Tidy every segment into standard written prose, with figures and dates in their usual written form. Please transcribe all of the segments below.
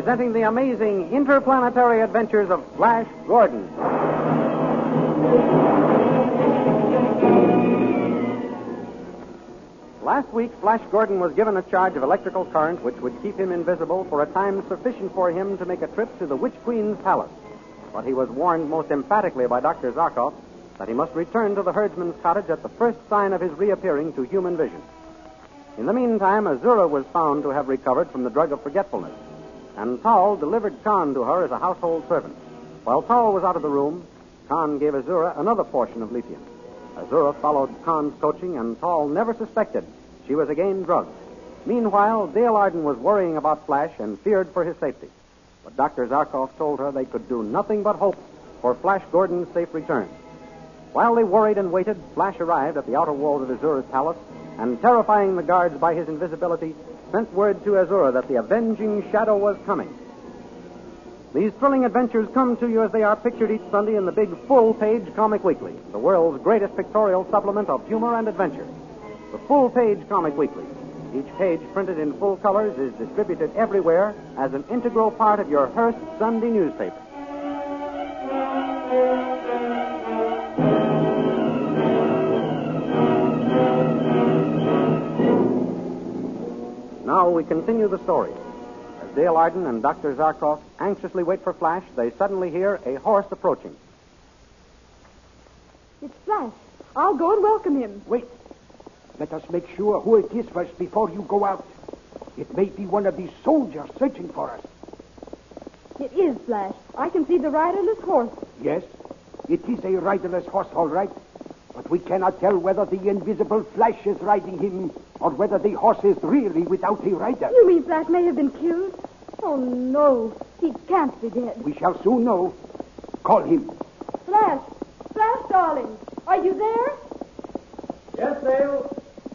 presenting the amazing interplanetary adventures of Flash Gordon. Last week, Flash Gordon was given a charge of electrical current which would keep him invisible for a time sufficient for him to make a trip to the Witch Queen's palace. But he was warned most emphatically by Dr. Zarkov that he must return to the herdsman's cottage at the first sign of his reappearing to human vision. In the meantime, Azura was found to have recovered from the drug of forgetfulness, and Tal delivered Khan to her as a household servant. While Tal was out of the room, Khan gave Azura another portion of lithium. Azura followed Khan's coaching, and Tal never suspected she was again drugged. Meanwhile, Dale Arden was worrying about Flash and feared for his safety. But Dr. Zarkov told her they could do nothing but hope for Flash Gordon's safe return. While they worried and waited, Flash arrived at the outer walls of Azura's palace, and terrifying the guards by his invisibility, sent word to Azura that the avenging shadow was coming. These thrilling adventures come to you as they are pictured each Sunday in the big full-page Comic Weekly, the world's greatest pictorial supplement of humor and adventure. The full-page Comic Weekly, each page printed in full colors, is distributed everywhere as an integral part of your Hearst Sunday newspaper. Now we continue the story. As Dale Arden and Dr. Zarkov anxiously wait for Flash, they suddenly hear a horse approaching. It's Flash. I'll go and welcome him. Wait. Let us make sure who it is first before you go out. It may be one of these soldiers searching for us. It is Flash. I can see the riderless horse. Yes, it is a riderless horse, all right. But we cannot tell whether the invisible Flash is riding him or whether the horse is really without a rider. You mean Flash may have been killed? Oh, no. He can't be dead. We shall soon know. Call him. Flash! Flash, darling! Are you there? Yes, Dale.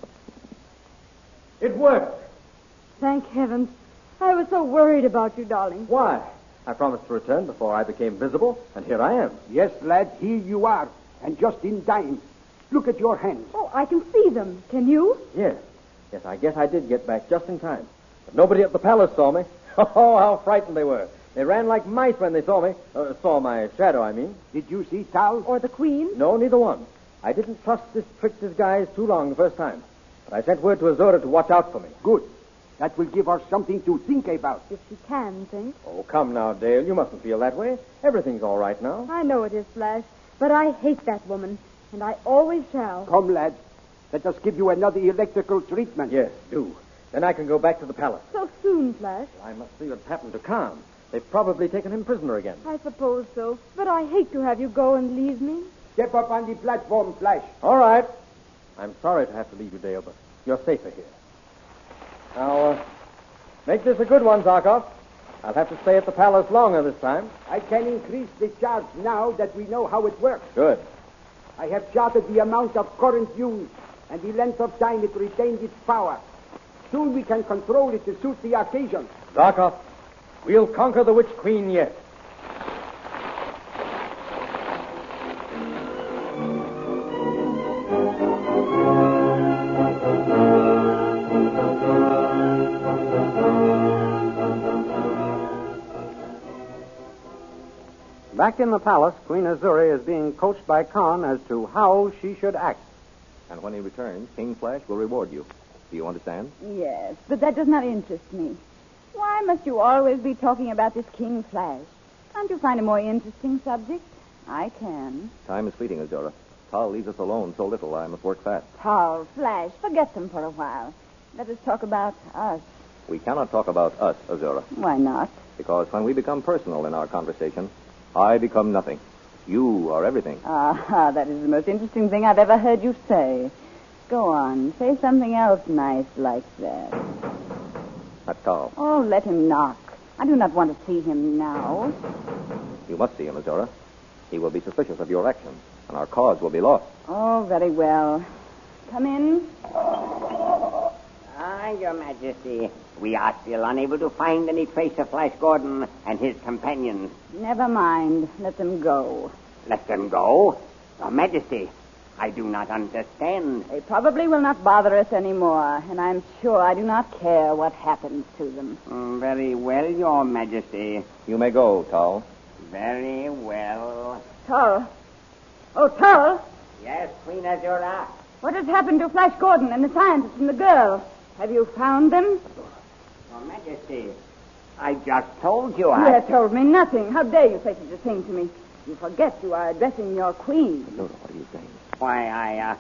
It worked. Thank heavens. I was so worried about you, darling. Why? I promised to return before I became visible, and here I am. Yes, lad, here you are. And just in time. Look at your hands. Oh, I can see them. Can you? Yes, I guess I did get back just in time. But nobody at the palace saw me. Oh, how frightened they were. They ran like mice when they saw me. Saw my shadow, I mean. Did you see Tal? Or the Queen? No, neither one. I didn't trust this trick disguise too long the first time. But I sent word to Azura to watch out for me. Good. That will give her something to think about. If she can think. Oh, come now, Dale. You mustn't feel that way. Everything's all right now. I know it is, Flash. But I hate that woman. And I always shall. Come, lad. Let us give you another electrical treatment. Yes, do. Then I can go back to the palace. So soon, Flash? I must see what's happened to Khan. They've probably taken him prisoner again. I suppose so. But I hate to have you go and leave me. Step up on the platform, Flash. All right. I'm sorry to have to leave you, Dale, but you're safer here. Now, make this a good one, Zarkov. I'll have to stay at the palace longer this time. I can increase the charge now that we know how it works. Good. I have charted the amount of current used and the length of time it retains its power. Soon we can control it to suit the occasion. Zarkov, we'll conquer the Witch Queen yet. Back in the palace, Queen Azura is being coached by Khan as to how she should act. And when he returns, King Flash will reward you. Do you understand? Yes, but that does not interest me. Why must you always be talking about this King Flash? Can't you find a more interesting subject? I can. Time is fleeting, Azura. Tal leaves us alone so little I must work fast. Paul, Flash, forget them for a while. Let us talk about us. We cannot talk about us, Azura, Why not? because when we become personal in our conversation, I become nothing. You are everything. Ah, that is the most interesting thing I've ever heard you say. Go on, say something else nice like that. That's Tal. Oh, let him knock. I do not want to see him now. You must see him, Azura. He will be suspicious of your actions, and our cause will be lost. Oh, very well. Come in. Your Majesty, we are still unable to find any trace of Flash Gordon and his companions. Never mind. Let them go. Let them go? Your Majesty, I do not understand. They probably will not bother us anymore, and I'm sure I do not care what happens to them. Very well, Your Majesty. You may go, Tal. Very well. Tull. Oh, Tull, Yes, Queen Azura. what has happened to Flash Gordon and the scientist and the girl? Have you found them? Your Majesty, I just told you You I... have told me nothing. How dare you say such a thing to me? You forget you are addressing your queen. What are you saying? Why,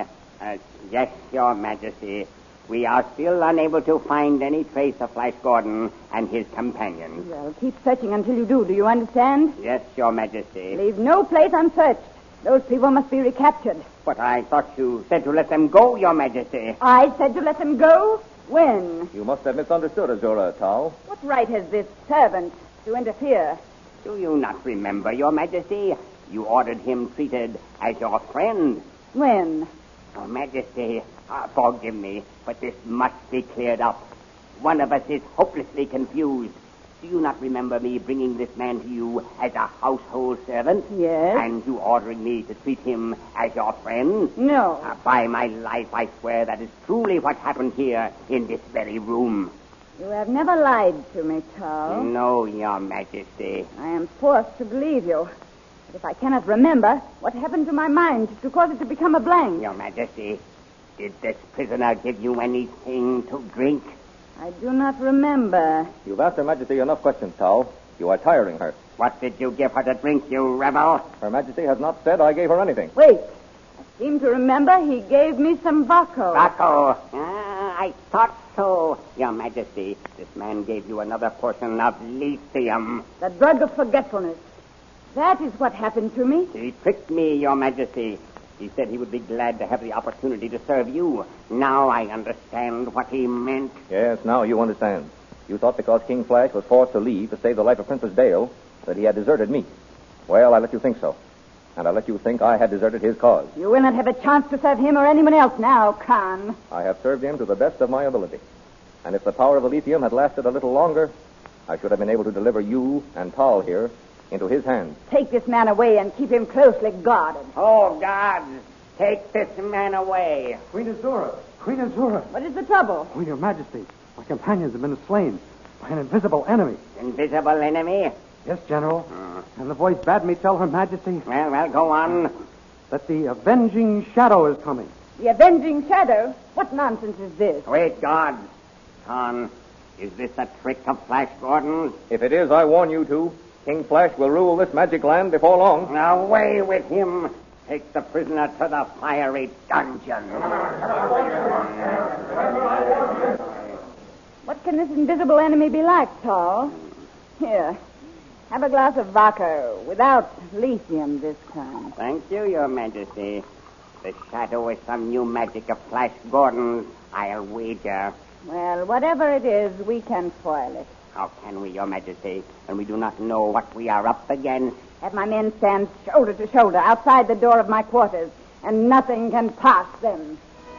yes, Your Majesty. We are still unable to find any trace of Flash Gordon and his companions. Well, keep searching until you do. Do you understand? Yes, Your Majesty. Leave no place unsearched. Those people must be recaptured. But I thought you said to let them go, Your Majesty. I said to let them go? When? You must have misunderstood Azura, Tal. What right has this servant to interfere? Do you not remember, Your Majesty? You ordered him treated as your friend. When? Your Majesty, forgive me, but this must be cleared up. One of us is hopelessly confused. Do you not remember me bringing this man to you as a household servant? Yes. And you ordering me to treat him as your friend? No. By my life, I swear that is truly what happened here in this very room. You have never lied to me, Tull. No, Your Majesty. I am forced to believe you. But if I cannot remember, what happened to my mind to cause it to become a blank? Your Majesty, did this prisoner give you anything to drink? I do not remember. You've asked Her Majesty enough questions, Tal. You are tiring her. What did you give her to drink, you rebel? Her Majesty has not said I gave her anything. Wait. I seem to remember he gave me some Baco. Baco. I thought so, Your Majesty. This man gave you another portion of lithium. The drug of forgetfulness. That is what happened to me. He tricked me, Your Majesty. He said he would be glad to have the opportunity to serve you. Now I understand what he meant. Yes, now you understand. You thought because King Flash was forced to leave to save the life of Princess Dale that he had deserted me. Well, I let you think so. And I let you think I had deserted his cause. You will not have a chance to serve him or anyone else now, Khan. I have served him to the best of my ability. And if the power of the lithium had lasted a little longer, I should have been able to deliver you and Tal here into his hands. Take this man away and keep him closely guarded. Oh, God, take this man away. Queen Azura! Queen Azura! What is the trouble? Oh, Your Majesty, my companions have been slain by an invisible enemy. Invisible enemy? Yes, General. And the voice bade me tell Her Majesty Well, go on. that the avenging shadow is coming. The avenging shadow? What nonsense is this? Wait, God. Khan, is this a trick of Flash Gordon? If it is, I warn you two, King Flash will rule this magic land before long. Away with him. Take the prisoner to the fiery dungeon. What can this invisible enemy be like, Tal? Here, have a glass of vodka without lithium this time. Thank you, Your Majesty. The shadow is some new magic of Flash Gordon's, I'll wager. Well, whatever it is, we can foil it. How can we, Your Majesty, when we do not know what we are up against? Have my men stand shoulder to shoulder outside the door of my quarters, and nothing can pass them.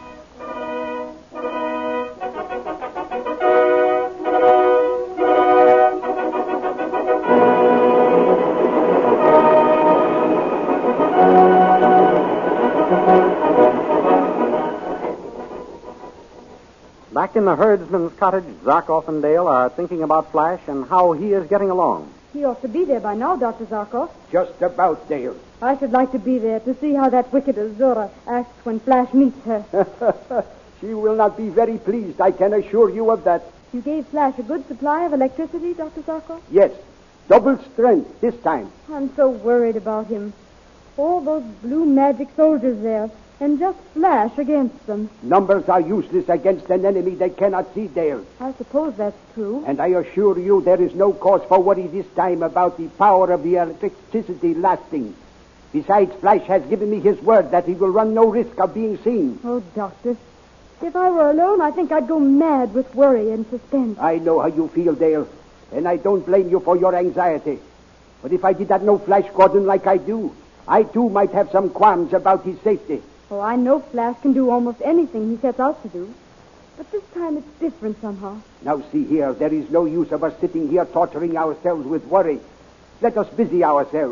Back in the herdsman's cottage, Zarkov and Dale are thinking about Flash and how he is getting along. He ought to be there by now, Dr. Zarkov. Just about, Dale. I should like to be there to see how that wicked Azura acts when Flash meets her. She will not be very pleased, I can assure you of that. You gave Flash a good supply of electricity, Dr. Zarkov? Yes, double strength this time. I'm so worried about him. All those blue magic soldiers there, and just Flash against them. Numbers are useless against an enemy they cannot see, Dale. I suppose that's true. And I assure you there is no cause for worry this time about the power of the electricity lasting. Besides, Flash has given me his word that he will run no risk of being seen. Oh, Doctor, if I were alone, I think I'd go mad with worry and suspense. I know how you feel, Dale, and I don't blame you for your anxiety. But if I did not know Flash Gordon like I do, I too might have some qualms about his safety. Oh, I know Flash can do almost anything he sets out to do. But this time it's different somehow. Now see here, there is no use of us sitting here torturing ourselves with worry. Let us busy ourselves.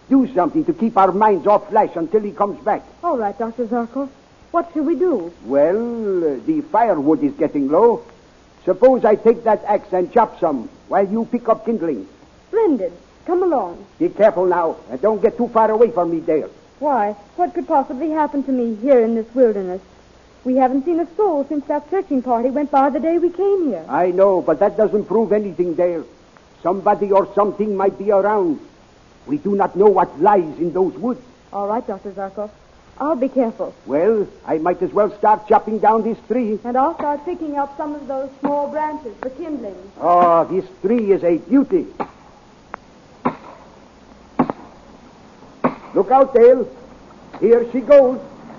Do something to keep our minds off Flash until he comes back. All right, Dr. Zarkov. What shall we do? Well, the firewood is getting low. Suppose I take that axe and chop some while you pick up kindling. Splendid. Come along. Be careful now, and don't get too far away from me, Dale. Why, what could possibly happen to me here in this wilderness? We haven't seen a soul since that searching party went by the day we came here. I know, but that doesn't prove anything, Dale. Somebody or something might be around. We do not know what lies in those woods. All right, Dr. Zarkov. I'll be careful. Well, I might as well start chopping down this tree. And I'll start picking up some of those small branches for kindling. Oh, this tree is a beauty. Look out, Dale. Here she goes.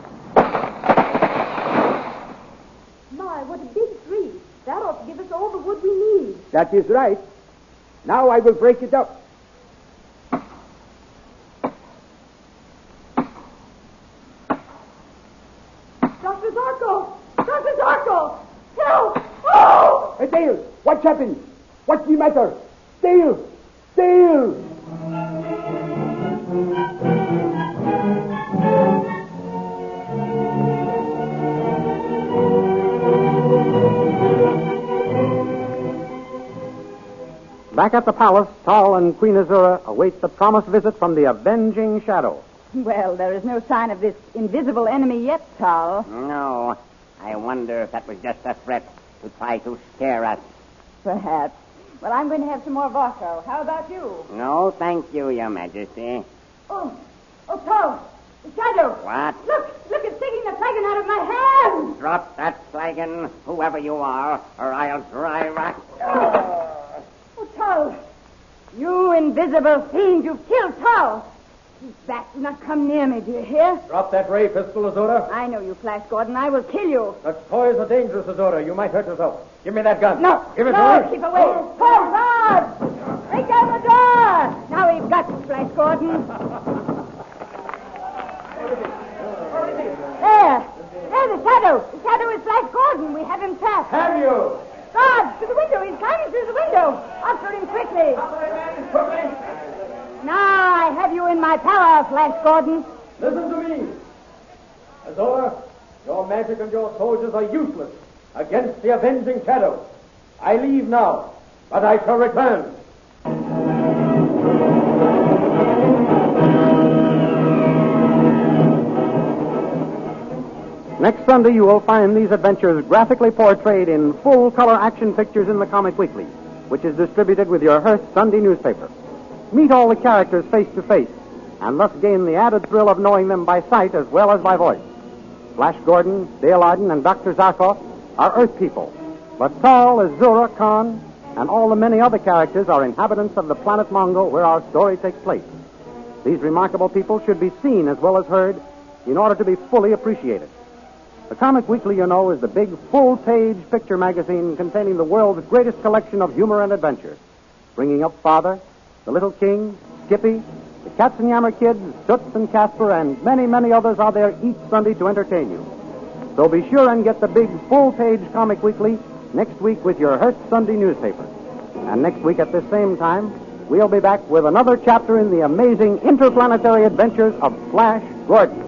My, what a big tree. That ought to give us all the wood we need. That is right. Now I will break it up. Dr. Zarkov! Dr. Zarkov! Help! Oh! Hey, Dale, what's happened? What's the matter? Dale! Dale! Back at the palace, Tal and Queen Azura await the promised visit from the avenging shadow. Well, there is no sign of this invisible enemy yet, Tal. No. I wonder if that was just a threat to try to scare us. Perhaps. Well, I'm going to have some more Varco. How about you? No, thank you, Your Majesty. Oh, Tal! The shadow! What? Look, it's taking the flagon out of my hand! Drop that flagon, whoever you are, or I'll drive us. Oh, Tal! You invisible fiend, you've killed Tal! Keep back. Do not come near me, do you hear? Drop that ray pistol, Azura. I know you, Flash Gordon. I will kill you. Such toys are dangerous, Azura. You might hurt yourself. Give me that gun. No. Give it no, to me. keep away. Hold Rod! Break down the door! Now we've got you, Flash Gordon. There, the shadow. The shadow is Flash Gordon. We have him trapped. Have you? Rod, to the window. He's climbing through the window. After him quickly. Now I have you in my power, Flash Gordon. Listen to me. Azura, your magic and your soldiers are useless against the avenging shadow. I leave now, but I shall return. Next Sunday, you will find these adventures graphically portrayed in full-color action pictures in the Comic Weekly, which is distributed with your Hearst Sunday newspaper. Meet all the characters face to face, and thus gain the added thrill of knowing them by sight as well as by voice. Flash Gordon, Dale Arden, and Dr. Zarkov are Earth people, but Tal, Azura, Khan, and all the many other characters are inhabitants of the planet Mongo where our story takes place. These remarkable people should be seen as well as heard in order to be fully appreciated. The Comic Weekly, you know, is the big full-page picture magazine containing the world's greatest collection of humor and adventure, bringing up Father, the Little King, Skippy, the Katzenjammer Kids, Toots and Casper, and many, many others are there each Sunday to entertain you. So be sure and get the big full-page Comic Weekly next week with your Hearst Sunday newspaper. And next week at this same time, we'll be back with another chapter in the amazing interplanetary adventures of Flash Gordon.